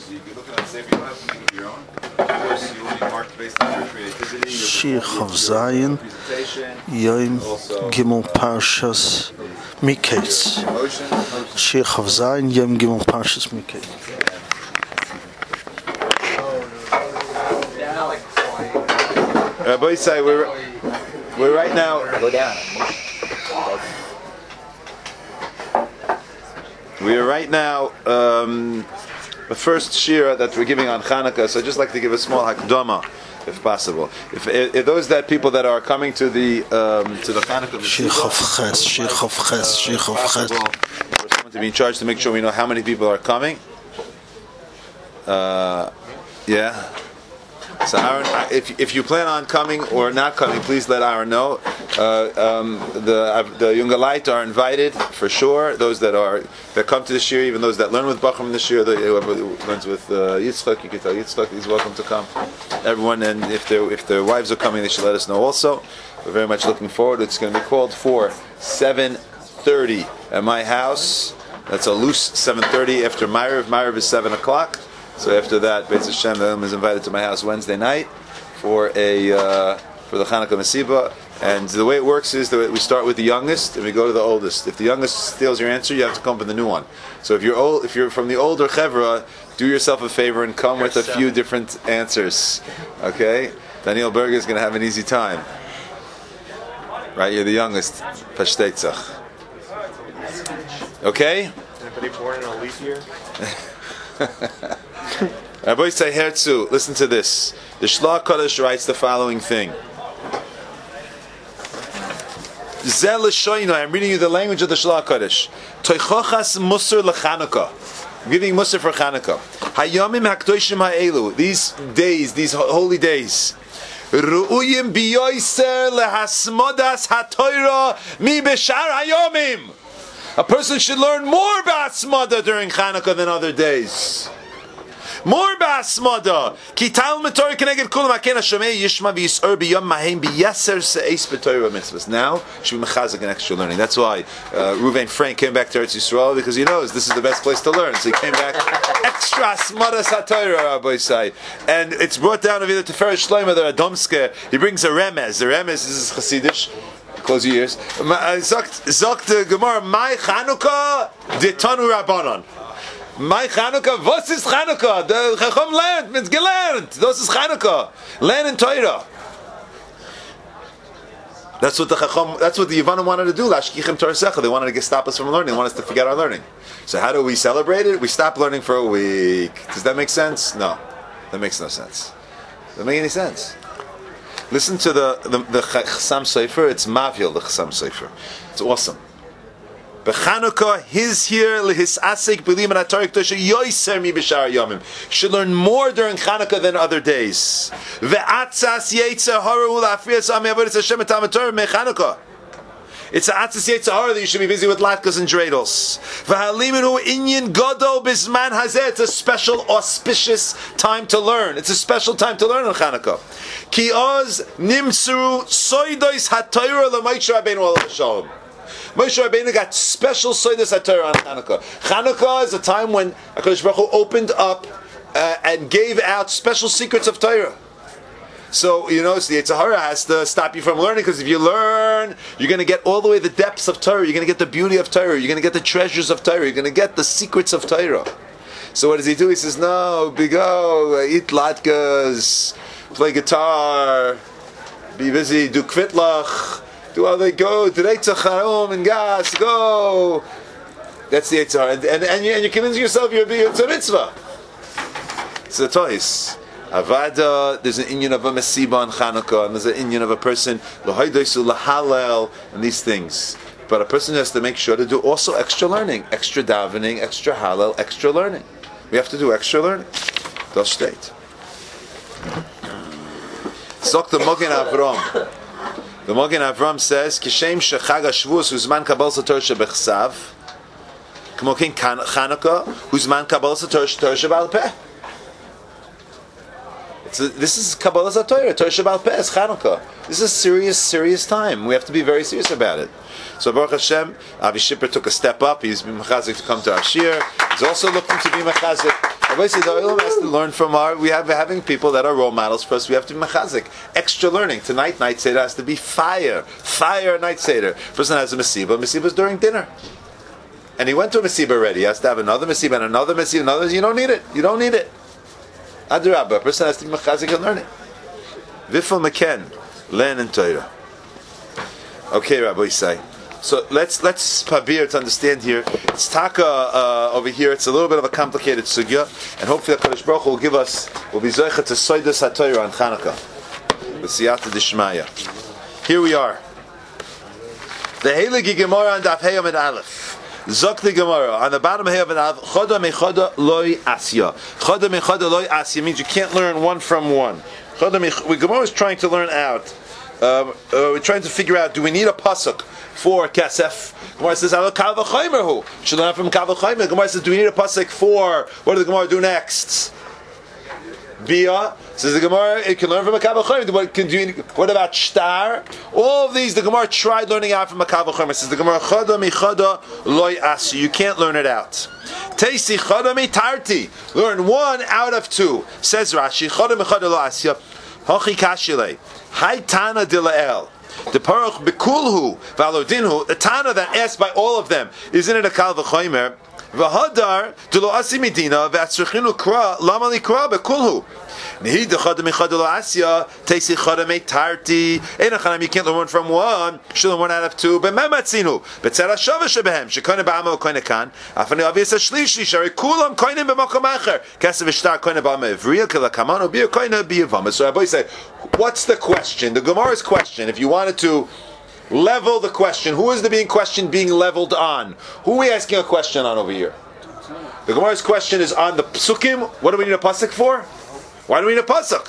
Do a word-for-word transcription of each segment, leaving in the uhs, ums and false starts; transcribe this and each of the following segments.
So you can look at the same, you don't have to make it your own. Of course, you will be marked based on your creativity, your Shir Chav Zayin, Yom Gimel Parshas Miketz. Shir Chav Zayin, Yom Gimel Parshas Miketz. Rabbi Yisai, we're we're right now. Go down. We are right now. Um, the first shira that we're giving on Chanukah, so I'd just like to give a small hakdama, if possible. If, if those that people that are coming to the um, to the Chanukah, Shir Chav Ches, Shir Chav Ches, Shir Chav Ches. For someone to be in charge to make sure we know how many people are coming. Uh, yeah. So Aaron, if if you plan on coming or not coming, please let Aaron know. Uh, um, the uh, the Jungalite are invited for sure. Those that are that come to the shir, even those that learn with Bachram this year, whoever learns with uh, Yitzchak, you can tell Yitzchak he's welcome to come. Everyone, and if their if their wives are coming, they should let us know also. We're very much looking forward. It's going to be called for seven thirty at my house. That's a loose seven thirty after Ma'ariv. Ma'ariv is seven o'clock. So after that, Beis Hashem, the is invited to my house Wednesday night for a uh, for the Chanukah Masiba. And the way it works is that we start with the youngest and we go to the oldest. If the youngest steals your answer, you have to come up with a new one. So if you're old, if you're from the older chevra, do yourself a favor and come with a few different answers. Okay, Daniel Berger is going to have an easy time. Right, you're the youngest. Pashtetzach. Okay. Anybody born in a leap year? Rabbi Yisai Herzl, listen to this. The Shlach Kodesh writes the following thing. I'm reading you the language of the Shlach Kodesh. Toichochas Musar LeChanukah. I'm giving Musar for Chanukah. Hayomim HaKdoshim HaElu. These days, these holy days. Ru'uyim biyoyser lehasmodas hatoira mi b'shar hayomim. A person should learn more ba'asmada during Chanukah than other days. More ba'asmada. Ki talmud Torah keneged kulam haken hashomei yishma v'yis'or b'yom mahem b'yaser se'eis b'Torah mitzvahs. Now, should be mechazik and extra learning. That's why uh, Reuven Frank came back to Eretz Yisrael, because he knows this is the best place to learn. So he came back extra asmada satorah, Rabbi Yisai. And it's brought down of either Teferes Shlomo, the Radomske. He brings a remez. The remez is Hasidish. Close your ears. Zogt the Gemara, my Chanukah ditanu Rabbanon. My Chanukah, what is Chanukah? The Chacham learned, it's gelernt. This is Chanukah. Learn in Torah. That's what the Chacham, that's what the Yevanim wanted to do. Lashkichim Torah Secha. They wanted to stop us from learning. They want us to forget our learning. So how do we celebrate it? We stop learning for a week. Does that make sense? No. That makes no sense. Doesn't make any sense. Listen to the the, the Chassam Sofer. It's Mavil, the Chassam Sofer. It's awesome. B'Chanukah, his here lehis asik b'lim and atarik tosha yoiser mi b'shar yomim. Should learn more during Chanukah than other days. Ve'atzas yetzer hara ulafriyas ami avodas Hashem et Talmud Torah meChanukah. It's an atzas yetzer hara that you should be busy with latkes and dreidels. V'haliminu inyan gadol bisman hazeh. It's a special, auspicious time to learn. It's a special time to learn on Chanukah. Ki oz nimtzu soidos haTorah l'Moshe Rabbeinu alav shalom. Moshe Rabbeinu got special soidos haTorah on Chanukah. Chanukah is a time when HaKadosh Baruch Hu opened up uh, and gave out special secrets of Torah. So, you know, so the Yetzer Hara has to stop you from learning, because if you learn, you're going to get all the way the depths of Torah. You're going to get the beauty of Torah. You're going to get the treasures of Torah. You're going to get the secrets of Torah. So what does he do? He says, no, bigo, eat latkes, play guitar, be busy, do kvitlach, do all they go, today tzacharom and gas, go. That's the Yetzer Hara. And, and, and, you, and you're convincing yourself you're a mitzvah. It's a toys. Avada, there's an inyan of a mesiba on Chanukah, and there's an inyan of a person, l'hoidosu, l'halel, and these things. But a person has to make sure to do also extra learning, extra davening, extra halal, extra learning. We have to do extra learning. Das steht. Zok the Mogen Avram. The Mogen Avram says, Kishem shechag hashvuos huzman kabal sator shebechsav, kmo ken Chanukah huzman kabal sator shebal peh. So this is Kabbalah Torah, Torah Shabbat Peh, Chanukah. This is a serious, serious time. We have to be very serious about it. So Baruch Hashem, Avi Shipper took a step up. He's been mechazik to come to our shir. He's also looking to be mechazik. Obviously, the Olam has to learn from our. We have having people that are role models for us. We have to be mechazik. Extra learning tonight. Night seder has to be fire, fire night seder. Person has a mesiba. Mesiba is during dinner, and he went to a mesiba already. He has to have another mesiba and another mesiba. Another. You don't need it. You don't need it. Adrabah. A person has to be mechazik and learning. Vifel meken, learn and Torah. Okay, Rabbi Yisai. So let's let's pabir to understand here. It's taka uh, over here. It's a little bit of a complicated sugya, and hopefully the Kadosh Baruch Hu will give us will be zoicha to soidas haTorah on Chanukah with siyata dishmaya. Here we are. The Heilige Gemara on Daf Hey Amud Aleph. Zok the Gemara on the bottom of Hey Amud Aleph. Choda mechoda loy asya. Choda mechoda loy asya means you can't learn one from one. Choda mechoda. Gemara is trying to learn out. Um, uh, we're trying to figure out: do we need a pasuk for kesef? Gemara says, "Al kal v'chaymer hu." Should learn from kal v'chaymer. Gemara says, "Do we need a pasuk for what does the Gemara do next?" Bia says the Gemara, it can learn from a kal v'chaymer. What can do? What about shtar? All of these, the Gemara tried learning out from a kal v'chaymer. Says the Gemara, "Chada michada loy asi." You can't learn it out. Teisi chada mitarti. Learn one out of two. Says Rashi, "Chada michada lo asya." Hachi kashile. Hai Tana Dilael. The Paruch Bekulhu Valodinhu, the Tana that asked by all of them, isn't it a Kal V'chomer? V'hadar Dilo Asi Medina V'atzrechinu Kra Lama Likra Bekulhu. Nehi Dechad Mechad Lo Asya Teisi Chad Me Tarti. Einachanam, you can't learn one from one. Should learn one out of two. B'mematzinu B'tzera Shava Shebehem Shekone Ba'ama Koine Kan Afani Avias Shlishi Shari Kulam Koine B'Makom Acher Kesev Shtar Koine Ba'ama Ivriya Kila Kamano B'Yir Koine B'Yivama. So Rabbi say, what's the question? The Gemara's question, if you wanted to level the question, who is the being question being leveled on? Who are we asking a question on over here? The Gemara's question is on the psukim. What do we need a pasuk for? Why do we need a pasuk?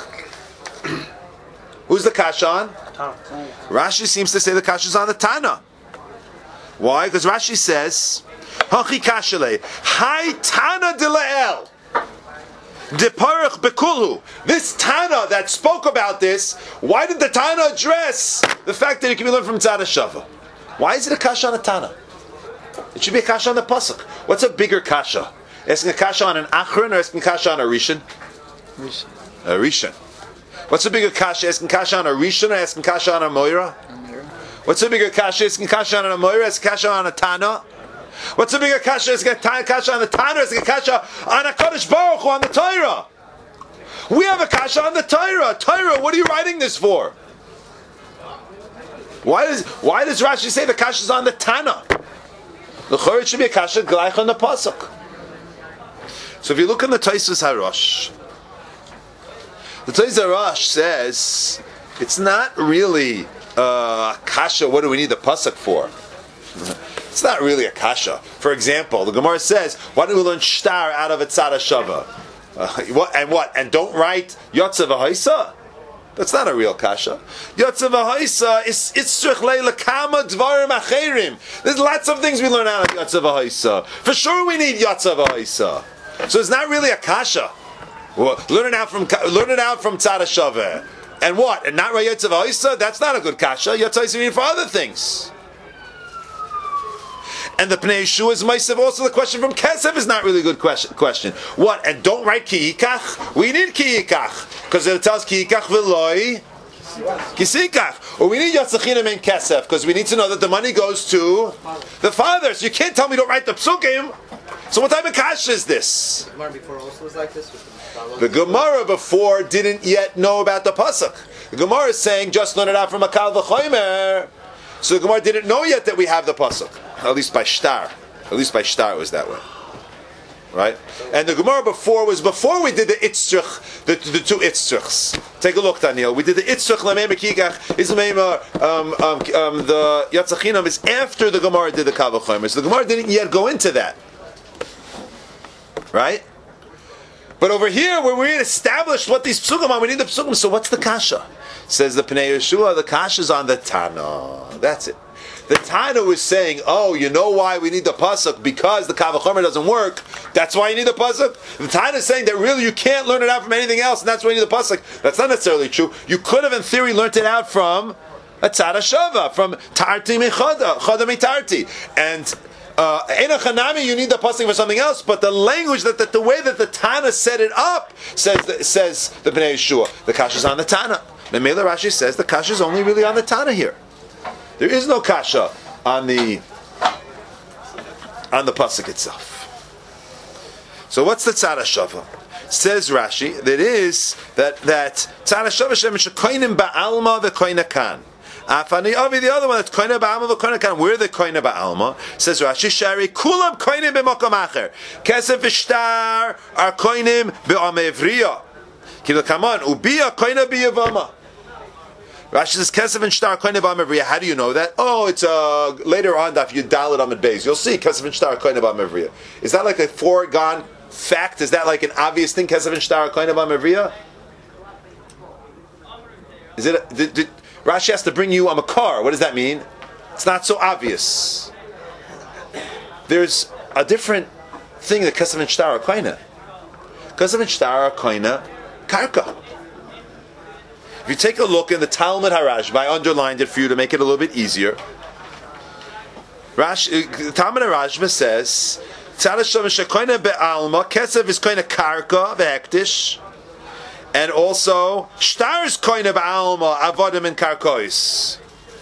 Who's the kasha on? Rashi seems to say the kasha is on the Tana. Why? Because Rashi says, Hachi kashale, Hai Tana de La'el. De Parach Bekulhu. This Tana that spoke about this, why did the Tana address the fact that it can be learned from Tzad Shava? Why is it a kasha on a Tana? It should be a kasha on the pasuk. What's a bigger kasha? Asking a kasha on an Achron or asking a kasha on a Rishon? Rishon. A Rishon. What's a bigger kasha? Asking kasha on a Rishon or asking kasha on a Moira? What's a bigger kasha? Asking kasha on a Moira, asking kasha on a Tana? What's a bigger kasha? Is it a kasha on the Tana? Is it a kasha on a Kadosh Baruch Hu on the Torah? We have a kasha on the Torah. Torah, what are you writing this for? Why does Why does Rashi say the kasha is on the Tana? The Chorah should be a kasha gleich on the pasuk. So if you look in the Tosfos Harosh, the Tosfos Harosh says it's not really uh, a kasha. What do we need the pasuk for? It's not really a kasha. For example, the Gemara says, why do we learn shtar out of a tzad shava? Uh, what, and what? And don't write yotza v'haisa? That's not a real kasha. Yotza v'haisa is itzrich le'lekama dvarim acherim. There's lots of things we learn out of yotza v'haisa. For sure we need yotza v'haisa. So it's not really a kasha. Well, learn it out from learn it out from tzad shava. And what? And not write yotza v'haisa? That's not a good kasha. Yotza v'haisa we need for other things. And the Pnei Yeshua is Maisav. Also, the question from Kesef is not really a good question. question. What? And don't write Ki Yikach? We need Ki Yikach. Because it tells Ki Yikach v'loi Kisikach. Or we need Yatzachina in Kesef. Because we need to know that the money goes to the father. So you can't tell me don't write the Psukim. So what type of kasha is this? The Gemara before also was like this? The Gemara before didn't yet know about the Pasuk. The Gemara is saying just learn it out from a Kal V'chomer. So the Gemara didn't know yet that we have the pasuk. At least by shtar. At least by shtar it was that way. Right? And the Gemara before was before we did the itzrich, the, the two itzrichs. Take a look, Daniel. We did the itzrich, l'meim kikach, ismeim, um, um, um, the yatzachinam is after the Gemara did the Kal V'chomer. So the Gemara didn't yet go into that. Right? But over here, where we established what these psukim are, we need the psukim. So what's the kasha? Says the Pnei Yeshua, the kasha is on the Tana. That's it. the Tana was saying, oh, you know why we need the pasuk? Because the Kal Vachomer doesn't work. That's why you need the pasuk. The Tana is saying that really you can't learn it out from anything else, and that's why you need the pasuk. That's not necessarily true. You could have, in theory, learned it out from a tzara shava, from tarti mechada, chada mitarti, and uh, ena chanami. You need the pasuk for something else. But the language that, that the way that the Tana set it up says that, says the Bnei Yeshua, the kasha is on the Tana. The Mela Rashi says the kasha is only really on the Tana here. There is no kasha on the on the pasuk itself. So what's the tzara shava? Says Rashi that is that that tzara shava shem shekoinim ba'alma vekoina kan. Afani avi the other one that's koina ba'alma vekoina kan. Where the koina ba'alma? Says Rashi shari kulam koinim b'makom acher. Kesef v'shtar are koinim be'amevriya. Kilo kaman ubiya koina b'yavama. Rashi says Kesef and Shtar Koine B'Amevriya. How do you know that? Oh, it's uh, later on that if you dial it on the base, you'll see Kesef and Shtar Koine B'Amevriya. Is that like a foregone fact? Is that like an obvious thing? Kesef and Shtar Koine B'Amevriya? Is it? Did, did, Rashi has to bring you a makar. What does that mean? It's not so obvious. There's a different thing that Kesef and Shtar Koine. Kesef and Shtar Koine Karka. If you take a look in the Talmud Harashba, I underlined it for you to make it a little bit easier. Rash, uh, Talmud Harashba says, be'alma, kesef is koine karka ve'ektish, and also shtar is koine be'alma, avodim and karkois.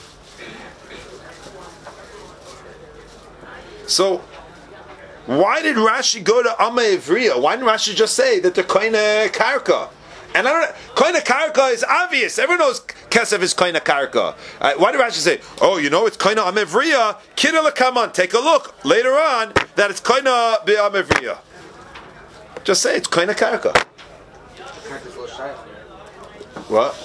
So, why did Rashi go to Amma Ivriya? Why didn't Rashi just say that they're koine karka? And I don't koina karka is obvious. Everyone knows kesef is koina karka. Uh, why did Rashi say, oh, you know, it's koina amevriya? Kidala, come on, take a look later on that it's koina be amevriya. Just say it's koina karka. What?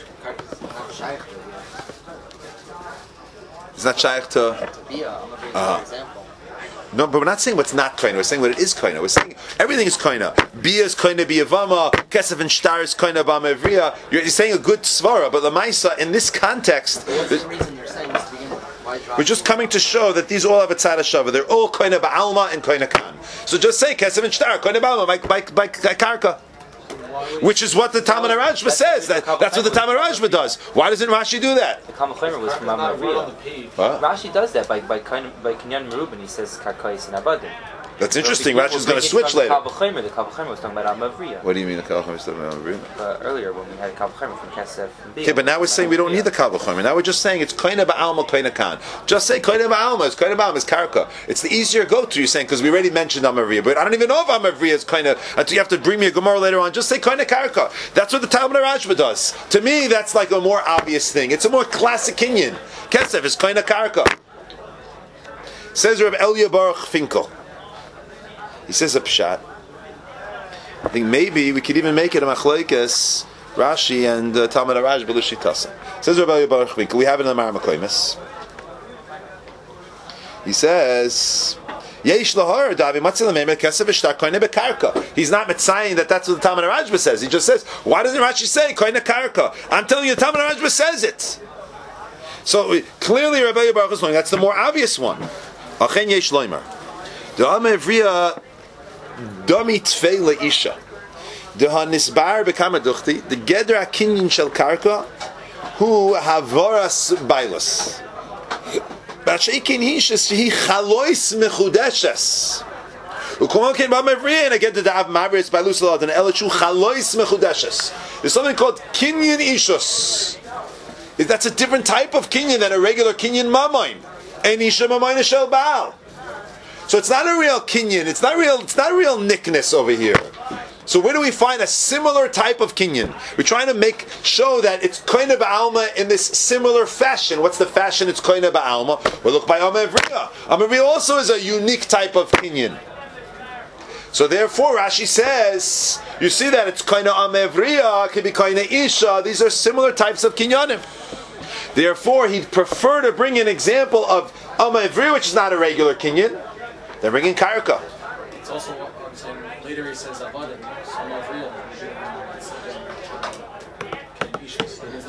It's not shaykh to. Uh-huh. No, but we're not saying what's not koina. We're saying what it is koina. We're saying everything is koina. Bia is koina biyavama. Kesef and shtar is koina b'amevriya. You're, you're saying a good svara, but lamaisa in this context, what's the reason you're saying this to begin with? we're just coming to show that these all have a tzara shava. They're all koina ba'alma and koina kan. So just say kesef and shtar koina ba'alma by, by, by karka. Which is what the Talmud Rashba says. That, that's what the Talmud Rashba does. Why doesn't Rashi do that? The Kal Vachomer was from Amavriya. Rashi does that by by kind of, by Kinyan Merubin. He says Karkais and Abadim. That's interesting. Rashi's going to switch later. The Kal Vachomer, the Kal Vachomer was talking about Amavriya. What do you mean the Kal Vachomer was talking about Amavriya? Uh, earlier when we had Kal Vachomer from Kesef. Okay, but now we're saying we don't need the Kal Vachomer. Now we're just saying it's koina ba'alma, koina kan. Just say koina ba'alma. It's koina ba'alma. It's karka. It's the easier go to. You're saying because we already mentioned Amavriya, but I don't even know if Amavriya is koina until you have to bring me a Gemara later on. Just say koina karka. That's what the Talmud Rashba does. To me, that's like a more obvious thing. It's a more classic Kinyan. Kesef is koina karka. Says Reb Elia Baruch Finkel. He says a pshat. I think maybe we could even make it a machlokes Rashi and uh, Talmud Rashba l'shitasa. Says Reb Elia Baruch Finkel. We have it in the Mar Makoimis. He says. He's not saying that that's what the Talmud Rashba says. He just says, why doesn't Rashi say koina karka? I'm telling you, the Talmud Rashba says it. So clearly, Rabbi Baruch is saying that's the more obvious one. Achen yesh loimer. The amevriya dami tfei leisha. The hanisbar bekamaduchti. The gedra kinyin shel karka hu havoras bailas. Basheikin hishes he chalois mechudeshes. Ukomon came by Mavriya and again to the Av Mavris by Lusalad and Elachu chalois mechudeshes. There's something called kinyan ishus. That's a different type of kinyan than a regular kinyan mamain. And isha mamain shel baal. So it's not a real kinyan. It's not real. It's not a real nickness over here. So where do we find a similar type of kinyan? We're trying to make show that it's koina ba'alma in this similar fashion. What's the fashion? It's koina ba'alma. Well, look by Amavriya. Amavriya also is a unique type of kinyan. So therefore, Rashi says, you see that it's koina Amavriya, it could be koina isha. These are similar types of kinyanim. Therefore, he'd prefer to bring an example of Amavriya, which is not a regular kinyan, than bringing karka. It's also what I'm saying. Later he says Avadim, so not real.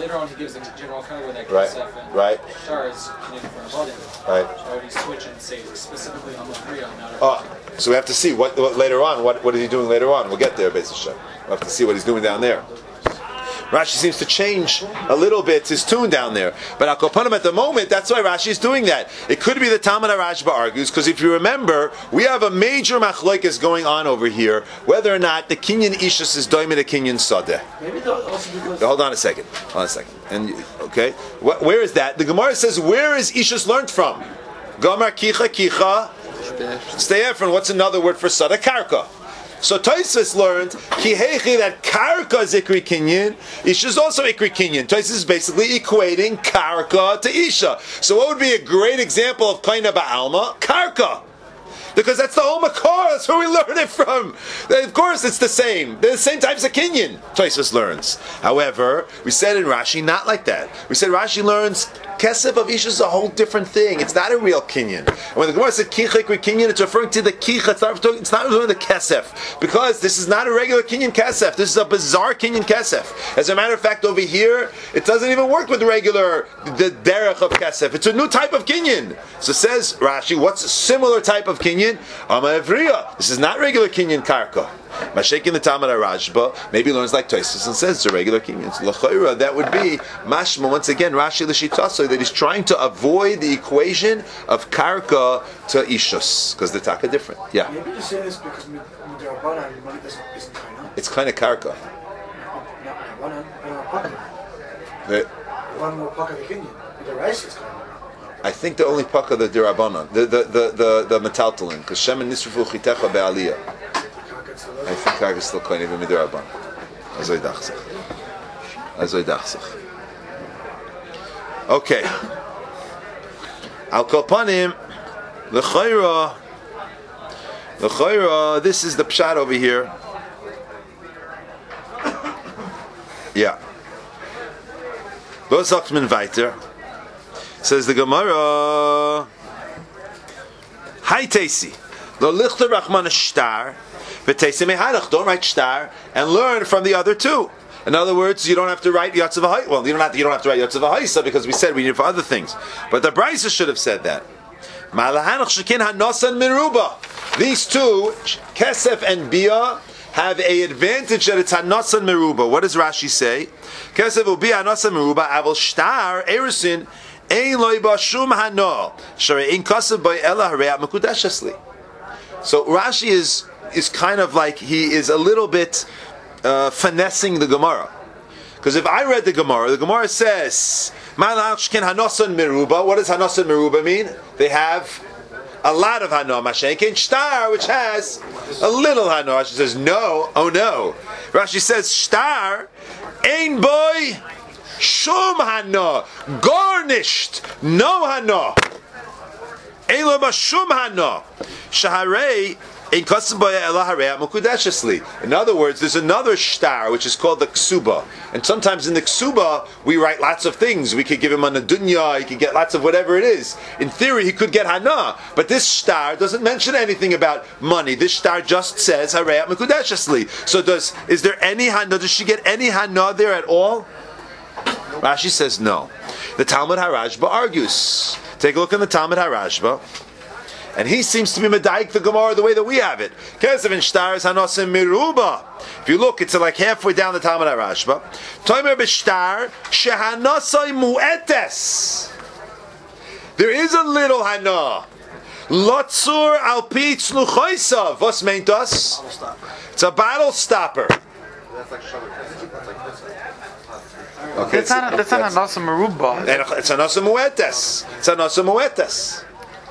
later on he gives them a general kind of where that Right. Kesef and Right. Shtar is Kinyan for Avodim. Right. Why would he switch and say specifically on the three on not Oh, so we have to see what, what later on. What what is he doing later on? We'll get there, Beis Hashem. We'll have to see what he's doing down there. Rashi seems to change a little bit his tune down there. But Al Kopanim at the moment, that's why Rashi is doing that. It could be the Talmud HaRashba argues, because if you remember, we have a major machlokes going on over here, whether or not the Kinyan Ishus is doimid a Kinyan Sadeh. Maybe also because Hold on a second. Hold on a second. And okay, Wh- where is that? The Gemara says, where is Ishus learned from? Gomar Kicha Kicha Stay Efron. What's another word for Sadeh? Karka. So Tosfos learned Kihechi that Karka is Ikri Kinyan, Isha is also Ikri Kinyan. Tosfos is basically equating Karka to Isha. So what would be a great example of Kaina Ba'alma? Karka. Because that's the whole Makor, that's where we learn it from. Of course it's the same. They're the same types of Kinyan, Tosfos learns. However, we said in Rashi, not like that. We said Rashi learns Kesef of Isha is a whole different thing. It's not a real Kinyan. And when the Gemara said Kicha Ikri Kinyan, it's referring to the Kicha, it's not, it's not referring to the Kesef. Because this is not a regular Kinyan Kesef. This is a bizarre Kinyan Kesef. As a matter of fact, over here, it doesn't even work with the regular, the Derech of Kesef. It's a new type of Kinyan. So says Rashi, what's a similar type of Kinyan? Ama Evriya. This is not regular Kinyan Karka. Mashek in the Talmud HaRashba maybe learns like Tosfos and says it's a regular Kinyan. So L'chayra, that would be mashma once again Rashi l'shitaso that he's trying to avoid the equation of karka to ishus because they're taka different. Yeah, Maybe you say this because Midrabanan money doesn't isn't kind of. it's kind of karka. Not Midrabanan, Midrabanan. The- One more puck of the Kenyan. The rice is kind of. I think the only paka the dirabanan, the the the the, the metaltalin, because Shem and Nisrufu chitecha be'aliyah. I think karka is still kind of a midrabanan. Azoy dachsach. Azoy dachsach. Okay. Al Kopanim, l'chayra, l'chayra. This is the pshat over here. Yeah. Lo sagt man weiter. Says the Gemara. Hi Tasi. Lo lichter rachman shtar, v'tasi mehanach. Don't write shtar and learn from the other two. In other words, you don't have to write Yotzav HaHaisa. Well, you don't have to. You don't have to write Yotzav HaHaisa because we said we need it for other things. But the Brisa should have said that. Ma'alahanach shekin hanosan miruba. These two, Kesef and Bia, have a advantage that it's hanosan miruba. What does Rashi say? Kesef will be hanosan miruba. Aval shtar erisin ein loy bashum hano sharein kasev by ela harei mekudeshesli. So Rashi is is kind of like he is a little bit. Uh, finessing the Gemara, because if I read the Gemara, the Gemara says, "What does Hanosan Meruba mean? They have a lot of Hano. Mashenkin Shtar, which has a little Hano." Rashi says, "No, oh no." Rashi says, "Shtar, ein boy, shum Hano, garnished, no Hano, ein lo bashum Hano, shaharei." In other words, there's another shtar which is called the ksuba, and sometimes in the ksuba we write lots of things. We could give him a nadunya, he could get lots of whatever it is. In theory, he could get hana, but this shtar doesn't mention anything about money. This shtar just says harayat mekudeshesli. So does is there any hana? Does she get any hana there at all? Rashi says no. The Talmud HaRashba argues. Take a look in the Talmud HaRashba. And he seems to be medaik the Gemara the way that we have it. Kesef and shtar is hanosim miruba. If you look, it's like halfway down the Talmud HaRashba. Toimer b'shtar shehanosai mu'etes. There is a little hana. Lotzur al pi tznuchoisav. What's meant us? It's a battle stopper. That's like Shabbat. That's like this. Okay, That's not that's not hanosim meruba. And it's hanosim mu'etes. It's hanosim mu'etes.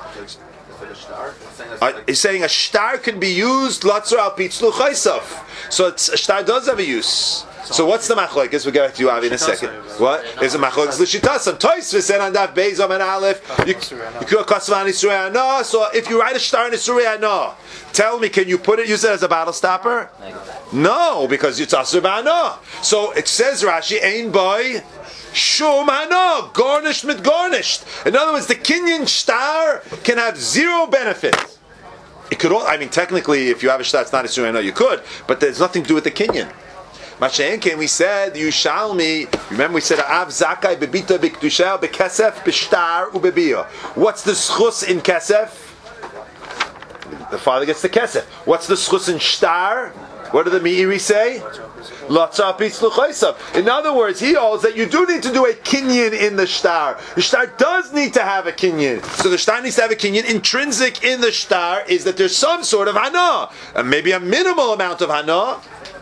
Uh, he's saying a shtar can be used lotzor al pitzlu chaysav. So it's, a shtar does have a use. So what's the machlokes? We'll get back to you, Avi, in a second. What is a machlokes l'shitasan? Tosfos said on daf beis and aleph. You could kasvan isurei no. So if you write a shtar in isurei no, tell me, can you put it? Use it as a battle stopper? No, because it's asur ba'ano. So it says Rashi ein boy. Shum hano, garnished mit garnished. In other words, the Kinyan shtar can have zero benefit. It could all, I mean, technically, if you have a shtar, it's not a surah, you could, but there's nothing to do with the Kinyan. Masha'enken, we said Yushalmi. Remember, we said Av Zakai bebita b'kedusha b'kesef b'shtar u'bebiyah. What's the schus in kesef? The father gets the kesef. What's the schus in shtar? What do the Meiri say? In other words, he holds that you do need to do a kinyan in the shtar. The shtar does need to have a kinyan. So the shtar needs to have a kinyan. Intrinsic in the shtar is that there's some sort of hana, and maybe a minimal amount of hana.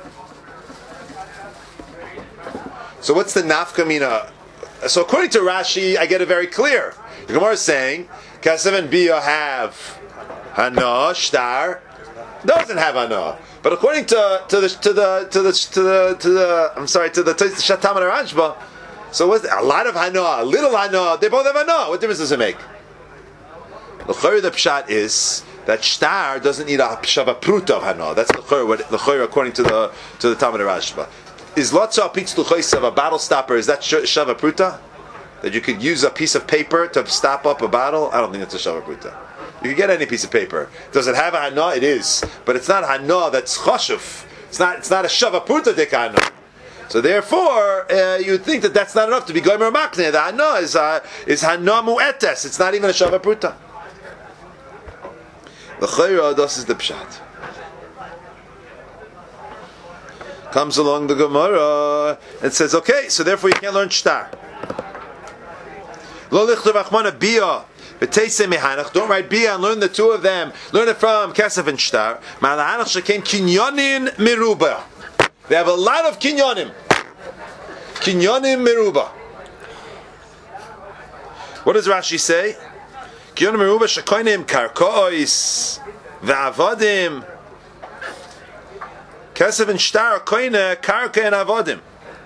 So what's the nafkamina? So according to Rashi, I get it very clear. The Gemara is saying, Kesef and Bia have hana, shtar doesn't have hana. But according to to the to the to the to the, to the I'm sorry to the Shatam and Ranshba, so what's a lot of hana, a little hana, they both have hana. What difference does it make? The chayr the pshat is that shtar doesn't need a shava pruta of hana. That's the chayr. What the chayr according to the to the Talmud Ranshba is lotza pitz luchayis of a battle stopper. Is that shava pruta? That you could use a piece of paper to stop up a battle? I don't think it's a shava pruta. You can get any piece of paper. Does it have a hana? It is, but it's not hana that's chashuv. It's not. It's not a shava pruta dekana. So therefore, uh, you would think that that's not enough to be gomer makne. The hana is uh, is hana mu'etes. It's not even a shava pruta. The chayra das is the pshat. Comes along the Gemara and says, okay, so therefore you can't learn shtar. Lo lichtav achmana bia. Don't write bia and learn the two of them. Learn it from Kesef and Shtar. Kinyonin miruba. They have a lot of kinyonim. Kinyonim miruba. What does Rashi say? Kinyonim miruba shekoinim karkois ve'avadim. Kesef and Shtar koine karka and avadim.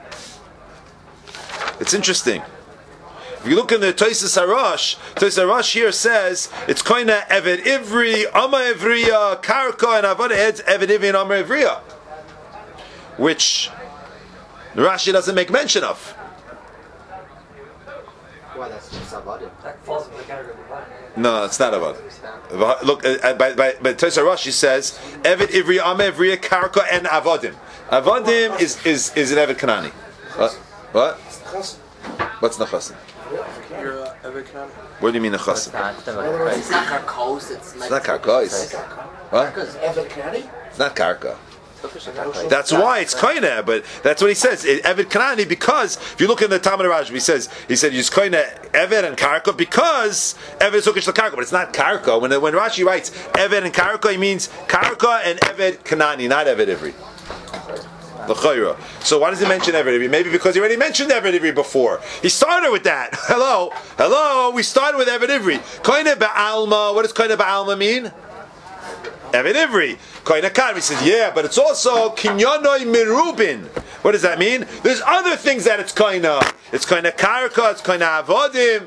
It's interesting. If you look in the Tosas Harash, Tosas Harash here says it's koina eved ivri, ama ivriya, karka, and avodah heads eved ivri and ama ivriya, which Rashi doesn't make mention of. Why, that's just avodah. That falls in the category of avodah. No, it's not avodah. Look, uh, by by, by Tosas Harash he says eved ivri, ama ivriya, karka, and avodim. Avodim is is is an eved kanani. What? What? What's nachasim? What do you mean nechasim? It's not karkos, it's It's not karkos. What? It's not karka. That's why it's koine, but that's what he says. Eved kanani, because if you look in the Talmud Raj, he says he said use koine eved and karka because eved is hukish karka, but it's not karka. When when Rashi writes eved and karka, he means karka and eved kanani, not eved ivri. The chayra. So why does he mention Eved Ivri? Maybe because he already mentioned Eved Ivri before. He started with that. Hello, hello. We started with Eved Ivri. Koine ba'alma. What does koine ba'alma mean? Eved Ivri. Koine kan. He says, yeah, but it's also kinyonoi mirubin. What does that mean? There's other things that it's koine. It's koine karka. It's koine avodim.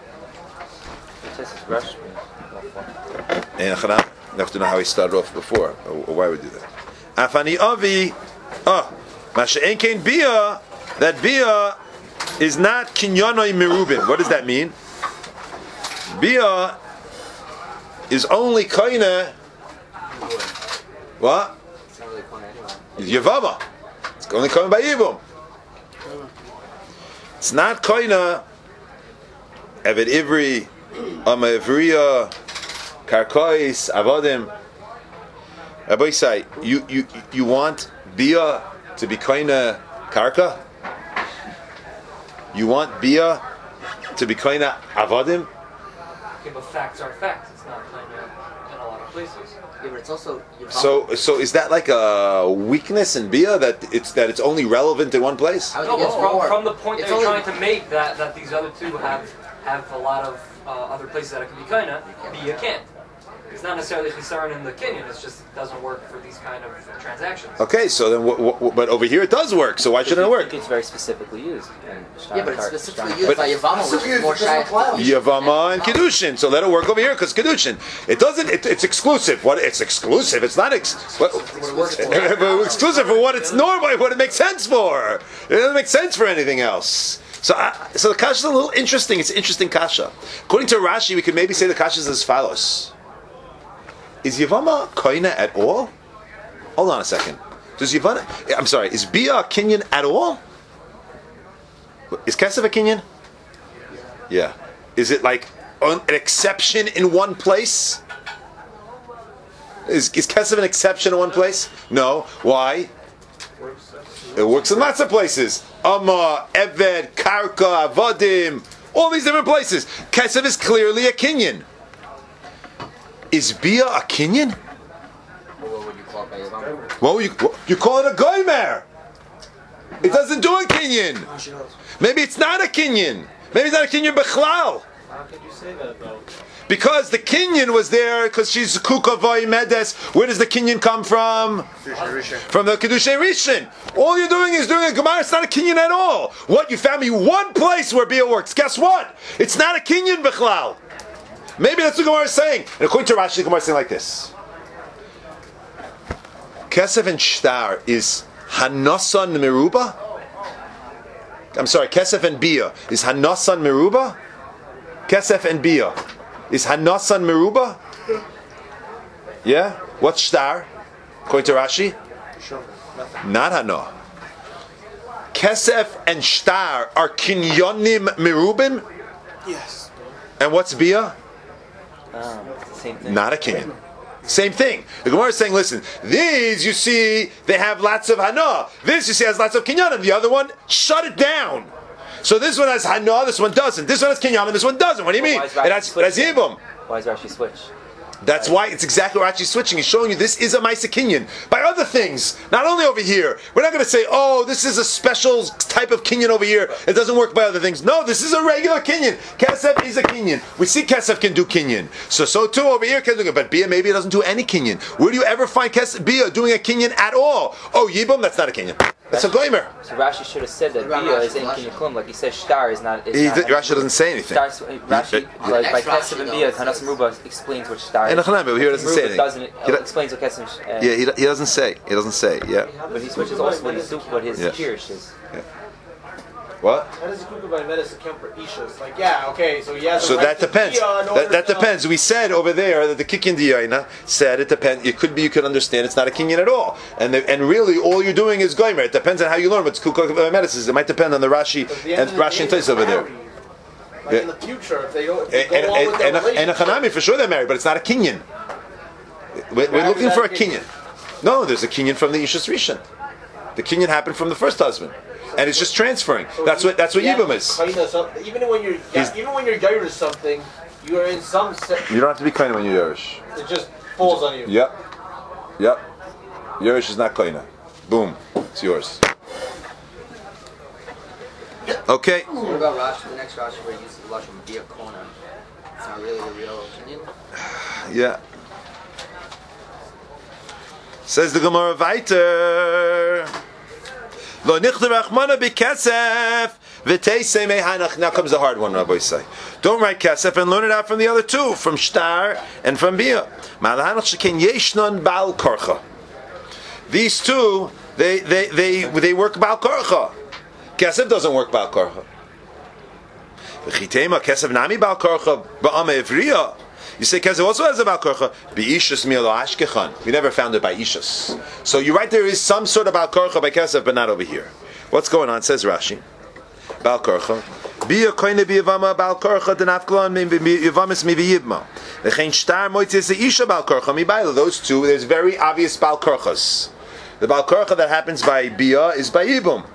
And you have to know how he started off before, or why we do that. Afani avi. Oh, Masha'enkein bia, that bia is not kinyanoi mirubin. What does that mean? Bia is only koine. What? It's not really koine anyway. It's Yavama. It's only koine by Yibum. It's not koine. Eved Ivri, Ama Ivriya, Karkois, Avodim. Rabbi say, you you you want bia to be koine karka? You want bia to be koine avodim? Okay, but facts are facts. It's not koine in a lot of places. Yeah, but it's also So so is that like a weakness in bia that it's that it's only relevant in one place? I would No, think but it's from, more. from the point It's that you're only- trying to make that, that these other two have have a lot of uh, other places that it can be koine, but you can't. It's not necessarily chisaron in the Kenyan. It just doesn't work for these kind of transactions. Okay, so then, w- w- but over here it does work. So why shouldn't it work? It's very specifically used. Yeah, but it's specifically used But- by Yavama, which is more shaykh. Yavama and Kedushin. So let it work over here because Kedushin. It doesn't. It, it's exclusive. What? It's exclusive. It's not ex- what, but exclusive for what it's normal. What it makes sense for. It doesn't make sense for anything else. So, uh, so the kasha is a little interesting. It's an interesting kasha. According to Rashi, we could maybe say the kasha is as follows. Is Yavama koine at all? Hold on a second. Does Yavana? I'm sorry. Is Bia a Kinyan at all? Is Kesef a Kinyan? Yeah. Is it like an exception in one place? Is, is Kesef an exception in one place? No. Why? It works in lots of places. Amma, Eved, Karka, Avadim, all these different places. Kesef is clearly a Kinyan. Is Bia a Kinyan? What would you call it by Yavama? What would you, what, you call it a Goymer. It doesn't do a Kinyan. Maybe it's not a Kinyan. Maybe it's not a Kinyan Bechlal. How could you say that though? Because the Kinyan was there, because she's Kuka Voy Medes. Where does the Kinyan come from? From the Kedushay Rishon. All you're doing is doing a Gemara. It's not a Kinyan at all. What? You found me one place where Bia works. Guess what? It's not a Kinyan Bechlal. Maybe that's what Gemara is saying. And according to Rashi, the Gemara is saying like this. Kesef and Shtar is Hanasan Meruba? I'm sorry, Kesef and Bia is Hanasan Meruba? Kesef and Bia is Hanasan Meruba? Yeah? What's Shtar? According to Rashi? Not Hana. Kesef and Shtar are Kinyonim Merubim? Yes. And what's Bia? Um, same thing. Not a Kinyan. Same thing. The Gemara is saying, listen, these you see, they have lots of Hana. This you see has lots of Kinyanim. The other one, shut it down. So this one has Hana, this one doesn't. This one has Kinyanim, this one doesn't. What do you mean? It has, it has Yibum. Why does Rashi switch? That's why it's exactly what Rashi switching. He's showing you this is a Maisa Kinyan. By other things, not only over here. We're not going to say, oh, this is a special type of Kinyan over here. It doesn't work by other things. No, this is a regular Kinyan. Kesef is a Kinyan. We see Kesef can do Kinyan. So, so too over here can do it. But Bia maybe it doesn't do any Kinyan. Where do you ever find Kesef, Bia doing a Kinyan at all? Oh, Yibum, that's not a Kinyan. That's a Goymer. So Rashi should have said that Bia is in Kinyan Klum. Like he says, Shtar is not. Is He, not Rashi doesn't say anything. Shtar's, Rashi, He- like, by Next Rashi, Kesef and though, Bia, it says- Hanas Meruba explains what Shtar And is. Hanan, but here it doesn't say Meruba anything. doesn't, He uh, do- explains what Kesef uh, Yeah, he, he doesn't say. He doesn't say. Yeah. But he switches also what his, what his Yeah. Kirish is. What? How does the Kuka by medicine account for Ishas? Like, yeah, okay, so he has a So right that to depends. Bia in That, order that to- depends. We said over there that the Kikin Diyaina said it depends. It could be you could understand it's not a Kinyan at all, and the, and really all you're doing is Goymer. It depends on how you learn what's Kukak medicines. It might depend on the Rashi But at the and end of the Rashi and day, Tais over there. married. Like Yeah. in the future, if they go, if they And, go and, on with and, their and, a, and a relationship, Hanami for sure they're married, but it's not a Kinyan. We're, we're Married looking for a without a Kinyan. No, there's a Kinyan from the Ishus Rishon. The Kinyan happened from the first husband, and it's just transferring. so That's he- what that's what yeah, Yibum is. kind of some- even when you're He's- even when you're Yair or something, you are in some se- You don't have to be kind when you're Yerush. it just falls on you. Yep. Yep. Yerush is not koina. Boom. It's yours. Okay. What about Rashi? The next Rashi where he uses the Lashon Bia Kona. It's not really the real opinion. Yeah. Says the Gemara weiter. Lo nichter rachmana b'kesef v'teisei mehanach. Now comes the hard one, Rabbi say. Don't write kesef and learn it out from the other two, from Shtar and from Bia. Ma'alahanach sheken yeshnon bal korcha. These two, they they they they work bal korcha. Kesef doesn't work bal korcha. V'chitema kesef nami bal korcha ba'ama evriya. You say Kesef also has a Bal Korcha. Be'ishus milo ashkechan. We never found it by Ishus. So you're right, there is some sort of Bal Korcha by Kesef, but not over here. What's going on? Says Rashi. Bal Korcha. Bia koine biyavama Bal Korcha denafklon yavamis mi biyibma. Lechein shtar moitzis isha Bal Korcha mi bayla. Those two, there's very obvious Bal Korchas. The Bal Korcha that happens by Bia is by Yibum.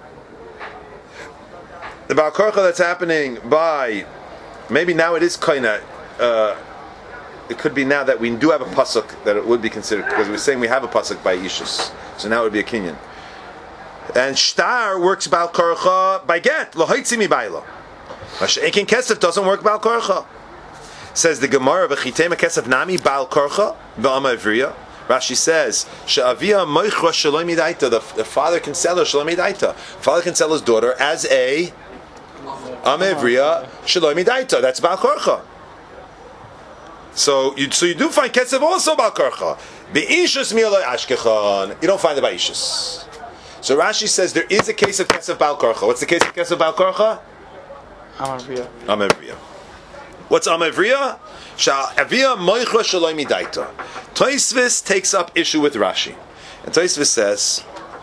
The Bal Korcha that's happening by, maybe now it is koine. Uh, It could be now that we do have a pasuk that it would be considered, because we're saying we have a pasuk by Ishus, so now it would be a kinyan. And Shtar works Bal Korcha by get lohaitzi mi baylo. Mashekin Kesef doesn't work Bal Korcha. Says the Gemara v'chitema Kesef nami Bal Korcha v'ama Evriya. Rashi says she'avia moichra shalom midaita. The father can sell her shalom midaita. Father can sell his daughter as a ama Evriya shalom midaita. That's Bal Korcha. So you so you do find Kesef also Bal Korcha. Be'ishus mi'aloi ashkechan. You don't find it by Ishus. So Rashi says there is a case of Kesef Bal Korcha. What's the case of Kesef Bal Korcha? Amavriya. Amavriya. What's Amavriya? Sha'avia moichra shaloi midaita. Tosfos takes up issue with Rashi. And Tosfos says,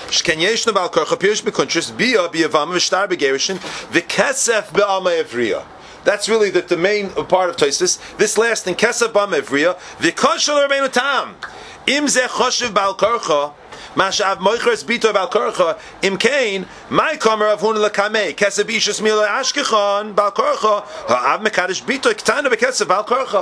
Shken yeshna bal korcha pirish bekuntris bia biyavam v'shtar begerishin v'kesef be'ama evriya. That's really the, the main part of Tosfos. This last thing, kesef be'ama evriya v'koshel rabbeinu tam im ze choshev bal korcha mashav moichers bito bal korcha im kain my kamer of hun lekamei kesef ishus mila ashkechon bal korcha ha'av mekadosh bito ktana bekesef bal korcha.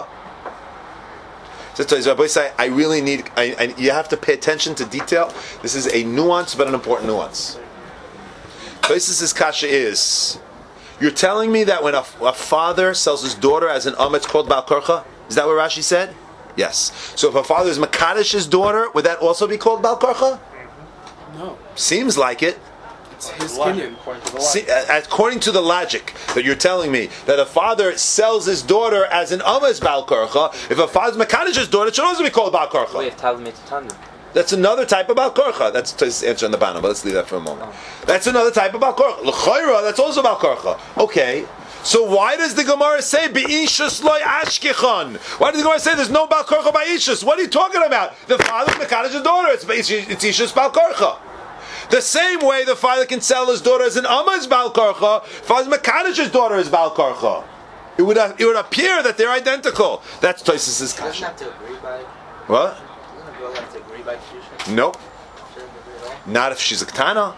So Rabbi say, I really need. I, I, you have to pay attention to detail. This is a nuance, but an important nuance. Tosfos' kasha is: you're telling me that when a, a father sells his daughter as an um, it's called bal korcha. Is that what Rashi said? Yes. So if a father is makadesh's daughter, would that also be called bal korcha? No. Seems like it. It's his opinion. See, according to the logic that you're telling me, that a father sells his daughter as an amas bal korcha, if a father's makadesh's daughter, it should also be called bal korcha. We have Talmud Tanya. That's another type of bal korcha. That's to answer on the bottom, but let's leave that for a moment. That's another type of bal korcha. L'chayra, that's also bal korcha. Okay. So why does the Gemara say be'ishus loy ashkechon? Why does the Gemara say there's no bal korcha by ishus? What are you talking about? The father's makadesh's daughter. It's it's ishus bal korcha. The same way the father can sell his daughter as an amma is bal korcha, father's makadesh's daughter is bal korcha. It would it would appear that they're identical. That's Tosfos' kasha. Doesn't have to agree by. What? Doesn't a girl have to agree by kedusha? Nope. Shouldn't agree at all. Not if she's a ketana.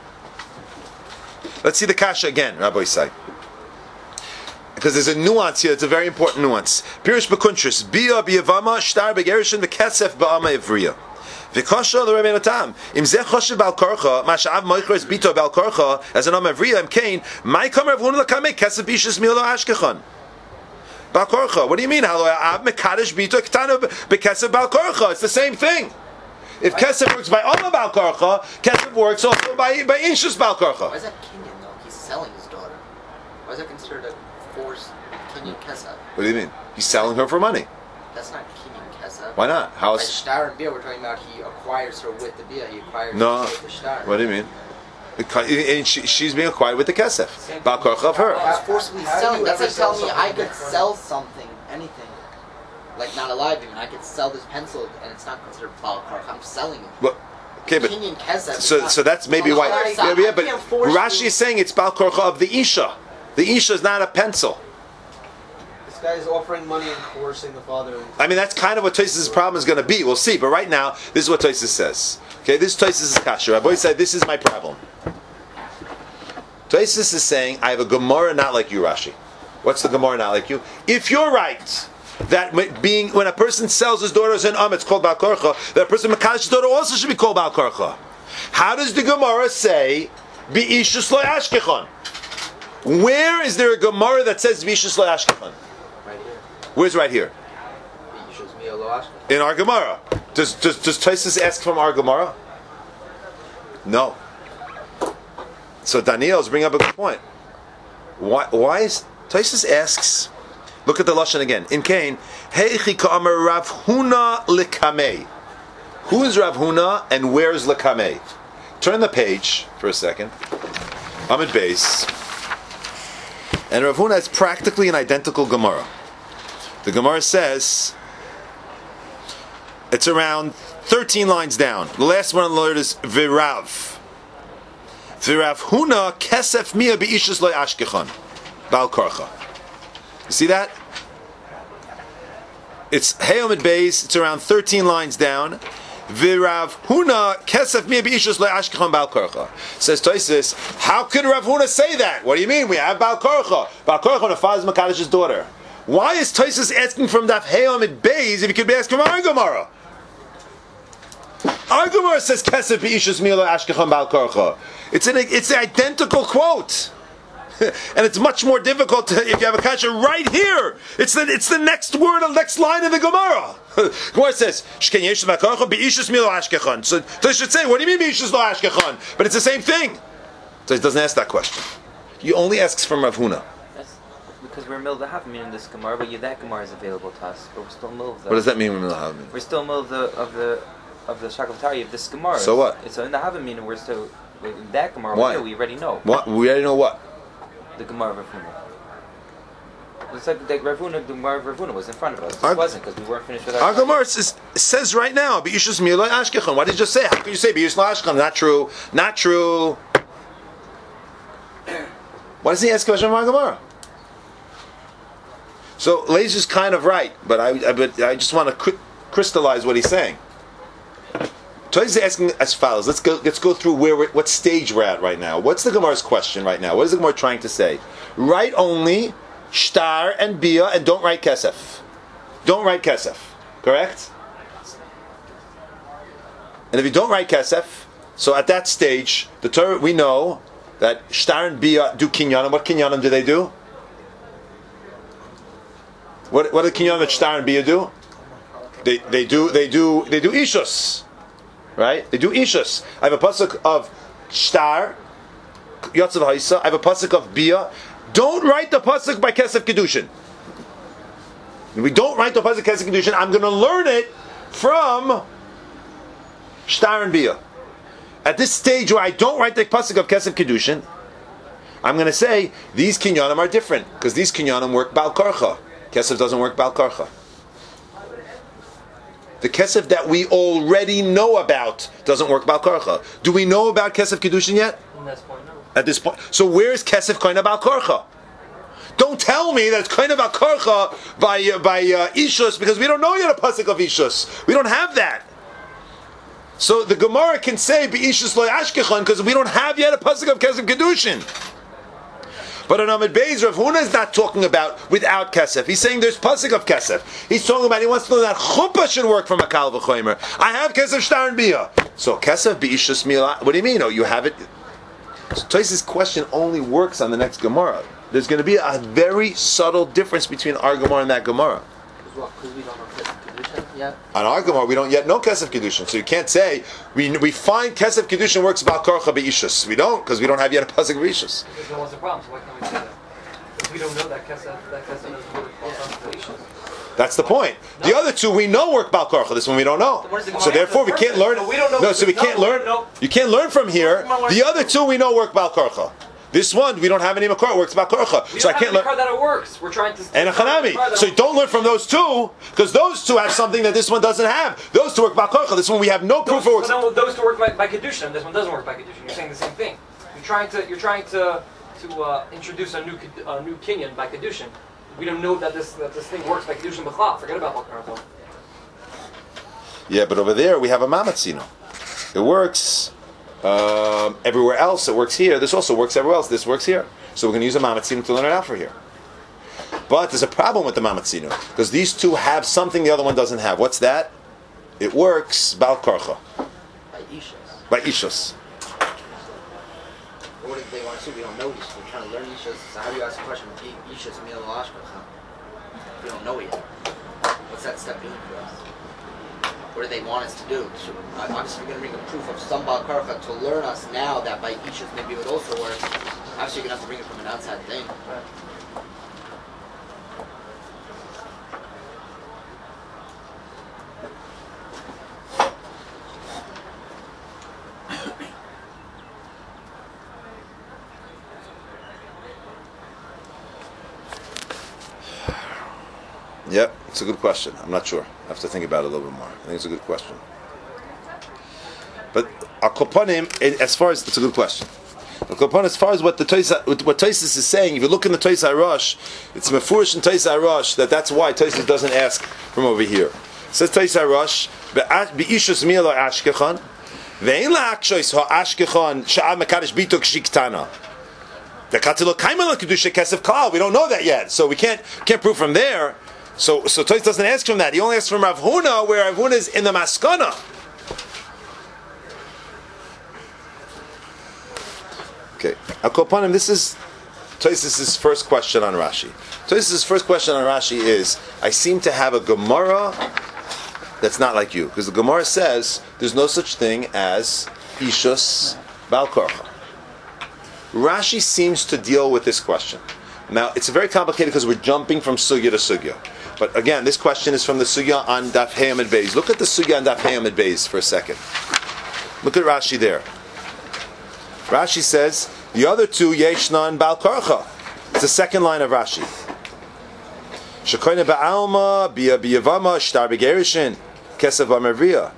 Let's see the kasha again, Rabbi Isai. Because there's a nuance here. It's a very important nuance. Pirush bekuntris bia biyavama shtar begerishin v'kesef ba'ama ivriya. V'kosha l'Rabbeinu Tam im zeh choshev bal korcha masha'av moichers bito bal korcha as an ama ivriya im kain my kamer of hun l'kamei kesef bishus milo ashkechon bal korcha. What do you mean? Halo av mekadesh bito ketana bekesef bal korcha. It's the same thing. If kesef works by ama bal korcha, kesef works also by by inshus bal korcha. Why is that Kenyan though? He's selling his daughter. Why is that considered a forced Kenyan kesef? What do you mean? He's selling her for money. That's not Kenyan kesef. Why not? How Like is shtar and bia, we're talking about he acquires her with the bia. He acquires no? her with the shtar. What do you mean? Because- And she, she's being acquired with the kesef. Bal korcha of her. He's forcibly How do selling. you That's ever like sell telling me something I could different? sell something, anything. Like not alive even. I could sell this pencil and it's not considered bal korcha. I'm selling it. Well, okay, but Kenyan kesef. is so not- so that's maybe on the why. other Yeah, side, yeah, I but can't force Rashi you- is saying it's bal korcha of the isha. The isha is not a pencil. This guy is offering money and coercing the father. Into I mean, that's kind of what Tosfos' problem is going to be. We'll see. But right now, this is what Tosfos says. Okay, this Tosfos is kasher. Rabbi said, this is my problem. Tosfos is saying, I have a Gemara not like you, Rashi. What's the Gemara not like you? If you're right, that when- being when a person sells his daughter as an um, it's called bal korcha, that a person makadesh's daughter also should be called bal korcha. How does the Gemara say, B'ishus lo ashkechon? Where is there a Gemara that says B'ishus lo ashkechon? Right here. Where's right here? He shows me a lo ashka. In our Gemara. Does does does Tosfos ask from our Gemara? No. So Daniel's bringing up a good point. Why why is Tosfos asks? Look at the lashon again. In Cain, Heichi ka'amar Rav Huna lekamei. Who is Rav Huna and where is lekamei? Turn the page for a second. Amid base. And Rav Huna is practically an identical Gemara. The Gemara says, it's around thirteen lines down. The last one on the word is Virav. Virav Huna kesef mia beishus loy ashkechon. Bal korcha. You see that? It's Hayomid Beis, it's around thirteen lines down. Virav Huna kesef mia beishus loy ashkechon bal korcha. Says Tosfos, how could Rav Huna say that? What do you mean? We have bal korcha. Bal korcha on the father's makadesh's daughter. Why is Tosfos asking from Daf Hayomid Beis if he could be asking from our Gemara? Our Gemara says kesef beishus mia loy ashkechon bal korcha. It's an it's an identical quote. And it's much more difficult to, if you have a kasha right here. It's the it's the next word, the next line of the Gemara. Gemara says, "Shken yesh b'korcha beishus milo ashkechon." So they should say, "What do you mean beishus lo ashkechon?" But it's the same thing. So it doesn't ask that question. He only asks from Rav Huna. That's because we're in the middle of the Havamina in this Gemara, but yeah, that Gemara is available to us. But we're still in the middle of the. What does that mean? We're in the Havamina? We're still in the middle of the of the of the Shakavatari of this Gemara. So what? It's in the Havamina. We're still in that Gemara. Why? Here, we already know What? We already know what. the Gemara of Rav Huna. It's like the Ravuna, the Gemara of Ravuna was in front of us. It Our- wasn't because we weren't finished with our. Our Gemara says, says right now, Be'ishus Mila Ashkechon. Why did you just say? How can you say Be'ishus Ashkechon? Not true. Not true. Why does he ask a question from our Gemara? So Leish is kind of right, but I, I, but I just want to cri- crystallize what he's saying. Toys is asking as follows. Let's go. Let's go through where we're, what stage we're at right now. What's the Gemara's question right now? What is the Gemara trying to say? Write only shtar and bia, and don't write kesef. Don't write kesef. Correct? And if you don't write kesef, so at that stage, the Torah we know that shtar and bia do kinyanim. What kinyanim do they do? What what do kinyanim that shtar and bia do? They they do they do they do ishus. Right? They do ishus. I have a pasuk of shtar, yotzav haisa. I have a pasuk of bia. Don't write the pasuk by kesef kedushin. If we don't write the pasuk kesef kedushin, I'm going to learn it from shtar and bia. At this stage where I don't write the pasuk of kesef kedushin, I'm going to say these kinyanim are different because these kinyanim work bal karcha. Kesef doesn't work bal karcha. The kesef that we already know about doesn't work bal karcha. Do we know about kesef kedushin yet? At this point, no. At this point, so where is kesef koina bal karcha? Don't tell me that it's koina bal karcha by uh, by uh, ishus because we don't know yet a pasuk of ishus. We don't have that. So the Gemara can say be ishus lo ashkechon because we don't have yet a pasuk of kesef kedushin. But on Amid Beis, Rav Huna is not talking about without kesef. He's saying there's pasuk of kesef. He's talking about he wants to know that chuppah should work from a kal v'chomer. I have kesef shtar and bia. So kesef beishus mila. What do you mean? Oh, you have it. So Tosfos' question only works on the next Gemara. There's going to be a very subtle difference between our Gemara and that Gemara. Because we don't know kesef kedushin yet. On our Gemara, we don't yet know kesef kedushin, so you can't say we we find kesef kedushin works bal karcha beishus. We don't because we don't have yet a pasuk of ishus. Because no one's a problem, so why can't we say that? Because we don't know that kesef, that kesef doesn't work on the That's the point. The other two we know work bal karcha. This one we don't know. So therefore we can't learn. We don't know. No, so we can't learn. You can't learn from here. The other two we know work bal karcha. This one we don't have any makar. It works bal karcha. So I can't learn. that it works. We're trying to. And a chanami. So you don't learn from those two because those two have something that this one doesn't have. Those two work bal karcha. This one we have no proof Those, for. so then those two work by, by kedushin, and this one doesn't work by kedushin. You're saying the same thing. You're trying to. You're trying to to uh, introduce a new Ked- a new kinyan by kedushin. We don't know that this that this thing works by kedushin b'chlal. Forget about balkarcha. Yeah, but over there we have a mamatzino. It works um, everywhere else. It works here. This also works everywhere else. This works here. So we're going to use a mamatzino to learn it out for here. But there's a problem with the mamatzino because these two have something the other one doesn't have. What's that? It works bal karcha. By ishus. By ishus. What if they want to say we don't know ishus? We're trying to learn ishus. So how do you ask a question? Ishus mil ashkechon. We don't know it yet. What's that step doing for us? What do they want us to do? So, uh, obviously, we're going to bring a proof of some bal karcha to learn us now that by ishus maybe it would also work. Obviously, you're going to have to bring it from an outside thing. Right. Yep, it's a good question. I'm not sure. I have to think about it a little bit more. I think it's a good question. But al kopanim, as far as it's a good question. Al kopanim, as far as what the Toisa, what Tosfos is saying, if you look in the Toisa Rosh, it's mefurish in Toisa Rosh that that's why Tosfos doesn't ask from over here. It says Toisa Rosh, beishus mila ashkechon, ve'in la'akshois ha ashkechon sha'av mekadosh bitok shiktana. The katilo kaimel kedusha kesef klal. We don't know that yet, so we can't can't prove from there. So, so Tosfos doesn't ask from that. He only asks from Rav Huna, where Rav Huna is in the maskana. Okay, Al Kopanim, this is Tosfos' first question on Rashi. Tosfos' first question on Rashi is: I seem to have a Gemara that's not like you, because the Gemara says there's no such thing as ishus bal karcha. Rashi seems to deal with this question. Now, it's very complicated because we're jumping from sugya to sugya. But again, this question is from the sugya on Daf Hey Amid Beis. Look at the sugya on Daf Hey Amid Beis for a second. Look at Rashi there. Rashi says, the other two, Yeshnan Bal Karcha. It's the second line of Rashi. Shekoyne ba'alma, bia biyavama, shtar begerishin, kesef b'mervia.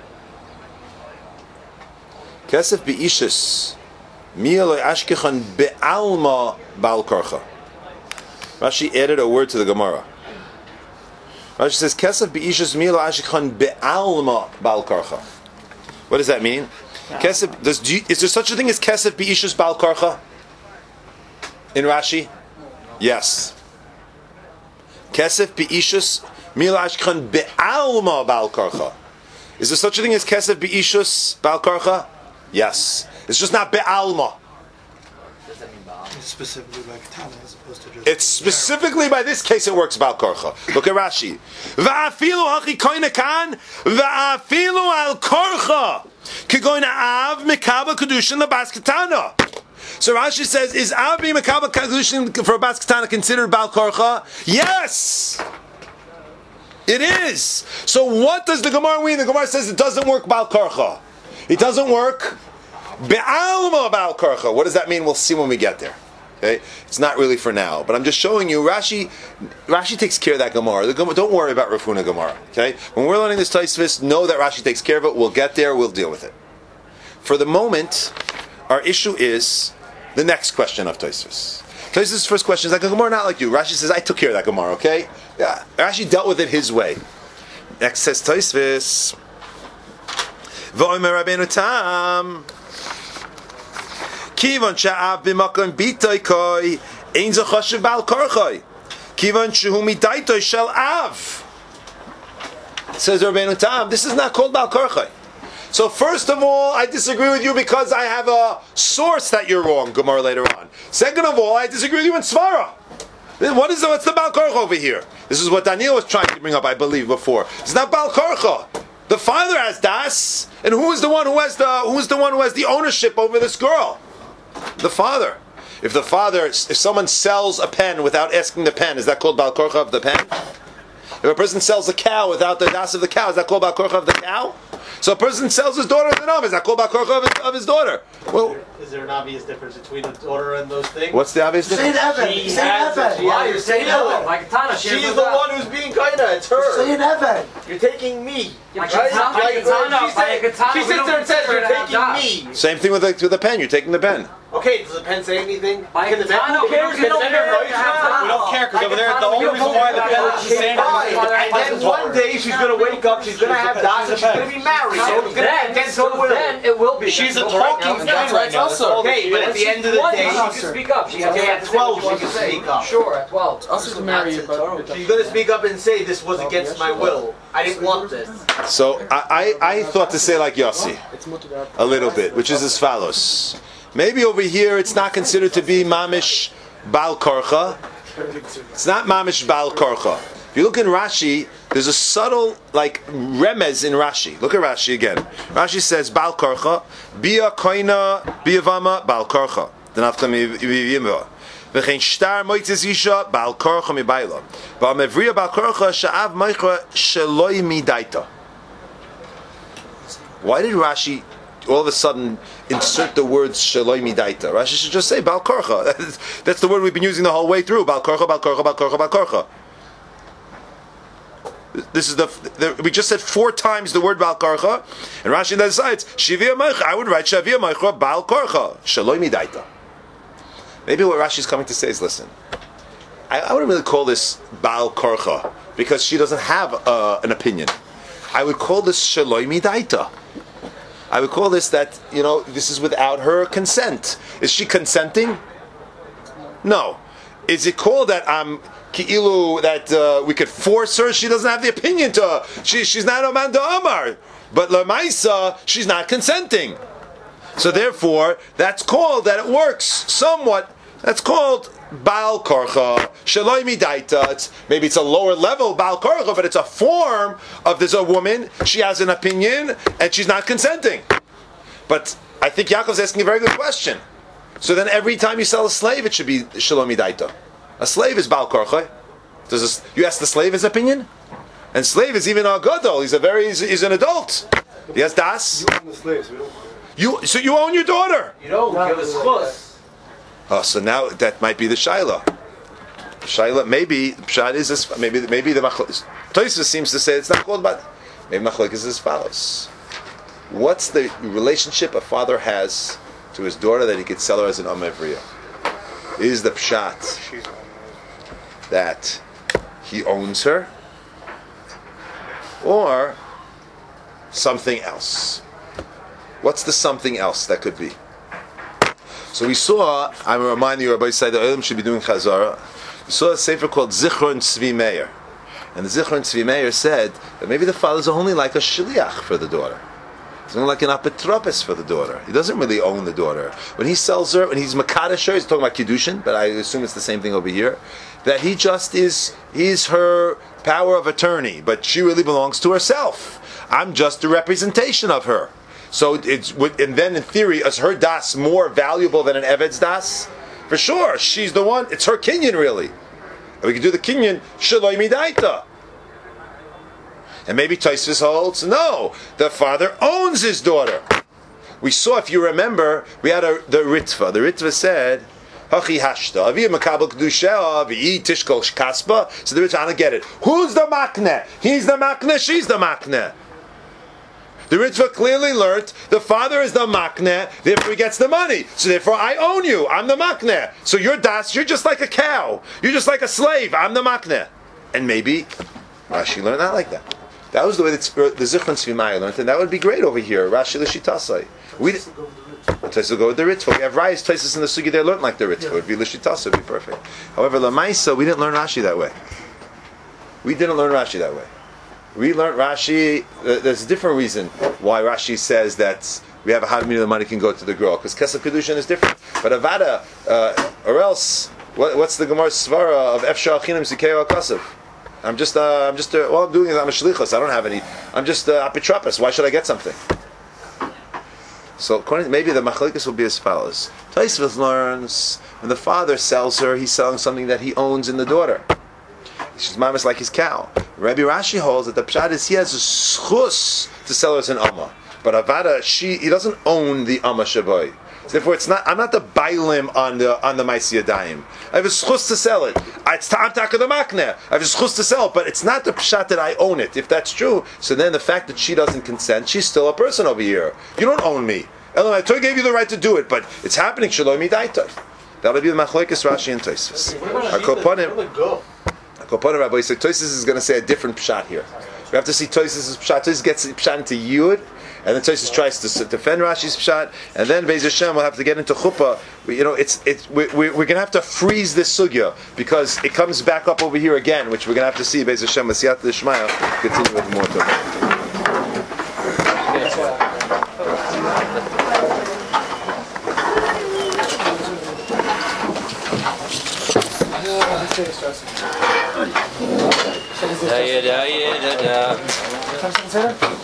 Kesef b'ishus, mi'eloi ashkechan be'alma ba'al korcha. Rashi added a word to the Gemara. Rashi says, kesef b'ishus mi'eloi ashkechan be'alma ba'al korcha. What does that mean? Kesef, does, do you, is there such a thing as kesef b'ishus ba'al korcha? In Rashi? Yes. Kesef b'ishus mi'eloi ashkechan be'alma ba'al korcha. Is there such a thing as kesef b'ishus ba'al korcha? Yes. It's just not be'alma. It's specifically by katana as opposed to just... It's specifically by this case it works ba'al korcha. Look at Rashi. Va'afilu hachi koine kan, va'afilu al korcha. Kigoyna av mikaba kedushin lebas katana. So Rashi says, is av being mikaba kedushin for a bas katana considered ba'al korcha? Yes! It is. So what does the Gemara mean? The Gemara says it doesn't work ba'al korcha. It doesn't work be'alma ba'al korcha. What does that mean? We'll see when we get there. Okay, it's not really for now, but I'm just showing you. Rashi, Rashi takes care of that Gemara. The Gemara, don't worry about Rafuna Gemara. Okay, when we're learning this Tosfos, know that Rashi takes care of it. We'll get there. We'll deal with it. For the moment, our issue is the next question of Tosfos. Tosfos' first question is like a Gemara, not like you. Rashi says, "I took care of that Gemara." Okay, yeah, Rashi dealt with it his way. Next says Tosfos, "V'omer Rabbeinu Tam." Kivan sha'av b'makon b'itay koi ein zachashiv ba'al korchoi. Kivan shehu midaitoi shel av. Says Rabbeinu Tam, this is not called ba'al korchoi. So first of all, I disagree with you because I have a source that you're wrong. Gemara later on. Second of all, I disagree with you in Svara. What is the, what's the ba'al korcha over here? This is what Daniel was trying to bring up, I believe, before. It's not ba'al korcha. The father has das, and who is the one who has the who is the one who has the ownership over this girl? The father. If the father, if someone sells a pen without asking the pen, is that called ba'al korcha of the pen? If a person sells a cow without the das of the cow, is that called ba'al korcha of the cow? So a person sells his daughter as an of, is that called ba'al korcha of his, of his daughter? Well, is there an obvious difference between the daughter and those things? What's the obvious difference? Say Evan. She Say has it. Evan. She Why has you're it. saying Say Evan? Evan. Like Katana, she She's has the that. one who's being kinda. It's her. Say an Evan. You're taking me. Like Right? Katana, Like, like Katana, she, said, like Katana, she we sits don't there and says, consider you're it to have taking me. Same thing with the, with the pen. You're taking the pen. Okay, does the pen say anything? By Can the pen, Katana, who we don't- cares? we Can don't the care pen if you have Katana. We don't care, because By over there, Katana, the we only don't reason care why if the you pen have is Katana. saying Fine. and then one day she's going to wake up, she's going to have das, and she's going to be married. So It's going to be then, against so her will. then it will be. She's a against her will talking right now. thing right now. Also, Okay, but at the end of the One, day, she can speak up. She has Okay, to at say what twelve wants she to can say. speak up. Sure, at twelve. Also to marry you, but she's going to speak up and say, this was against my will. I didn't want this. So I, I, I thought to say like Yossi, a little bit, which is as follows. Maybe over here it's not considered to be mamish ba'al korcha. It's not mamish ba'al korcha. If you look in Rashi, there's a subtle like remez in Rashi. Look at Rashi again. Rashi says ba'al korcha, bia koina biavama ba'al korcha. Denafka mivimva. V'chein shtar moitzes isha ba'al korcha mibayla. Ba'mevriya ba'al korcha sha'av meicha sheloi midaita. Why did Rashi all of a sudden insert the words sheloi midaita? Rashi should just say ba'al korcha. That's the word we've been using the whole way through. Ba'al korcha, ba'al korcha, ba'al korcha, ba'al korcha. This is the, the we just said four times the word ba'al korcha, and Rashi decides shivia meicha. I would write shavia meicha ba'al korcha sheloi midaita. Maybe what Rashi is coming to say is, listen, I, I wouldn't really call this ba'al korcha because she doesn't have uh, an opinion. I would call this sheloi midaita. I would call this that, you know, this is without her consent. Is she consenting? No. Is it called that I'm ki'ilu, that uh, we could force her? She doesn't have the opinion to. She, she's not Oman da Amar. But Lamaisa, she's not consenting. So therefore, that's called that it works somewhat. That's called Ba'al Korcha, Sheloi Midaita. It's, maybe it's a lower level Ba'al Korcha, but it's a form of there's a woman, she has an opinion, and she's not consenting. But I think Yaakov's asking a very good question. So then every time you sell a slave, it should be Sheloi Midaita. A slave is Ba'al Korcha. Does this, you ask the slave his opinion? And slave is even a gadol. He's a very, he's, he's an adult. He has das. You own the slaves, we don't want it. You, so you own your daughter. You don't give us chus. Oh, so now that might be the shaila. Shaila, maybe Pshat is as, maybe maybe the Machlokes. Tosfos seems to say it's not called but maybe Machlokes is as follows. What's the relationship a father has to his daughter that he could sell her as an Umm Evriya? Is the Pshat that he owns her, or something else? What's the something else that could be? So we saw, I'm reminding you, Rabbi said the Olim should be doing Chazara. We saw a sefer called Zichron Tzvi Meir. And the Zichron Tzvi Meir said that maybe the father's only like a shliach for the daughter. He's only like an apotropos for the daughter. He doesn't really own the daughter. When he sells her, when he's Makadosh her, he's talking about Kiddushin, but I assume it's the same thing over here, that he just is, he's her power of attorney, but she really belongs to herself. I'm just a representation of her. So it's, and then in theory, is her das more valuable than an Eved's das? For sure, she's the one, it's her kinyan really. And we can do the kinyan, Shaloi Midaita. And maybe Tosfos holds, no, the father owns his daughter. We saw, if you remember, we had a, the Ritva. The Ritva said, Hachi hashta, avi makabel kedusha, avi tishkol kaspa. So the Ritva, I don't get it. Who's the makne? He's the makne, she's the makne. The Ritva clearly learnt the father is the makne, therefore he gets the money. So therefore I own you, I'm the makne. So you're das, you're just like a cow. You're just like a slave, I'm the makne. And maybe Rashi learned that like that. That was the way that the Zichron Tzvi Meir learned, and that would be great over here. Rashi l'shitasai. We Tosfos will go with the Ritva. We have Rayas Tosfos in the Sugi. They learned like the Ritva. It would be l'shitasai, would be perfect. However, Lamaisa, we didn't learn Rashi that way. We didn't learn Rashi that way. We learned Rashi. Uh, there's a different reason why Rashi says that we have a havmina the money can go to the girl, because Kesef Kedushin is different. But Avada, uh, or else, what, what's the Gemara Svara of Efshar Achinam Zikei Akasav? I'm just, uh, I'm just, uh, all I'm doing is I'm a shlichus. I don't have any. I'm just uh, apitropos. Why should I get something? So according to, maybe the machlokes will be as follows. Tosfos learns when the father sells her, he's selling something that he owns in the daughter. She's mamas like his cow. Rabbi Rashi holds that the pshat is he has a schus to sell her as an amma, but Avada, she he doesn't own the amma shaboy. So therefore, it's not. I'm not the bailim on the on the ma'aseh yadayim. I have a schus to sell it. It's ta'am taka the makne. I have a schus to sell it, but it's not the pshat that I own it. If that's true, so then the fact that she doesn't consent, she's still a person over here. You don't own me. Elam, I gave you the right to do it, but it's happening. Shaloi midaita. That'll be the machlokes Rashi and Tosfos. Akoponim. Akoponim Rabbi said Tosfos is going to say a different pshat here. We have to see Tosfos' pshat. Tosfos gets pshat into Yud, and then Tosfos tries to defend Rashi's pshat, and then Beis Hashem will have to get into Chuppah. You know, it's it's we, we, we're going to have to freeze this sugya because it comes back up over here again, which we're going to have to see Beis Hashem Masiyat L'Shmaya continue with more talk. Da, da, da, da, da.